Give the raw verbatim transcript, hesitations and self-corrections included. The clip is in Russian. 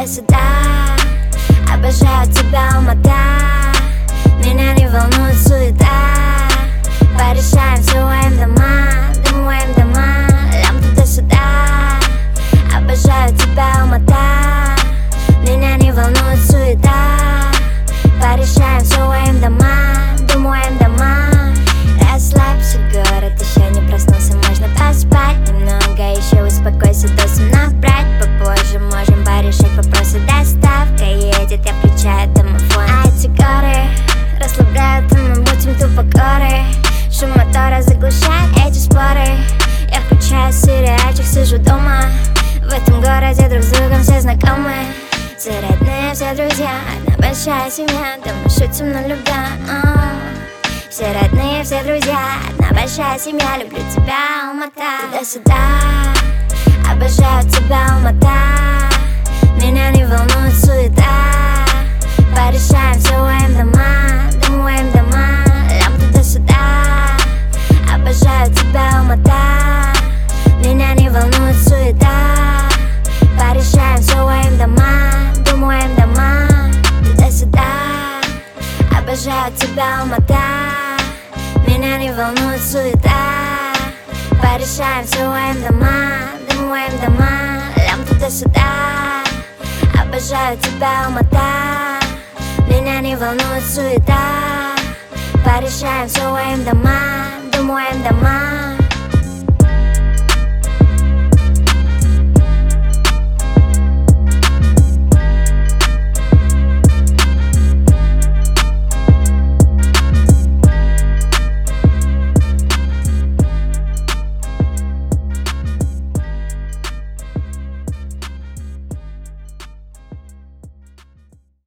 туда-сюда. Обожаю тебя, Алмата. Меня не волнует суета. Порешаем все моим дома, думаем дома. Лям туда-сюда. Обожаю тебя, Алмата. Меня не волнует суета. Порешаем все моим дома, думаем дома. Расслабься, город еще не проснулся, можно поспать немного, еще успокойся, до сна набрать. Попозже можем порешать вопросы, доставка едет, я включаю домофон. А эти горы расслабляют, и мы будем тупо горы. Шум мотора заглушает эти споры. Я включаю сериальчик, сижу дома. В этом городе друг с другом все знакомы. Все родные, все друзья, одна большая семья. Да мы шутим на любя. Все родные, все друзья, одна большая семья. Люблю тебя, Алмата. Туда-сюда. Обожаю тебя, Алмата. Меня не волнует суета. Порешаем все моим дома, думаем дома. Лям туда-сюда. Обожаю тебя, Алмата. Меня не волнует суета. Порешаем все моим дома, думаем дома. Туда-сюда. Обожаю тебя, Алмата. Меня не волнует суета. Порешаем все моим дома, думаем дома. Лям туда-сюда. Обожаю тебя, Алмата. Меня не волнует суета. Порешаем все моим дома, думаем дома.